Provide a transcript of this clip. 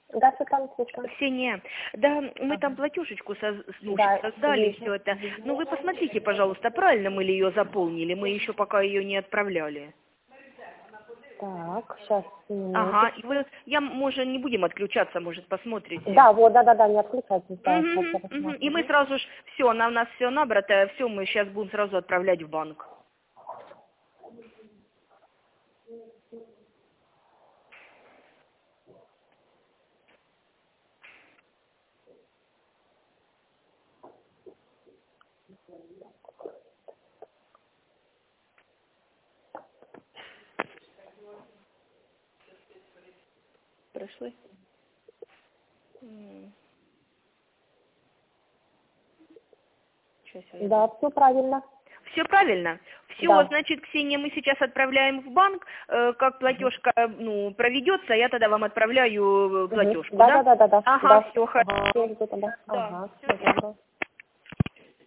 Да, Светлана, слушаю. Ксения, да, мы там платежечку создали, все это. Ну вы посмотрите, пожалуйста, правильно мы ли ее заполнили, мы еще пока ее не отправляли. Так, сейчас. Ага, и может, не будем отключаться, может, посмотрите. Да, вот, да, не отключайтесь. Да, И мы сразу же, все, на нас все набрато, все, мы сейчас будем сразу отправлять в банк. Прошли? Да, все правильно. Все правильно? Все, Да. значит, Ксения, мы сейчас отправляем в банк, как платежка, проведется, я тогда вам отправляю платежку, да? Да. Ага, все, хорошо. Ага, Да. ага.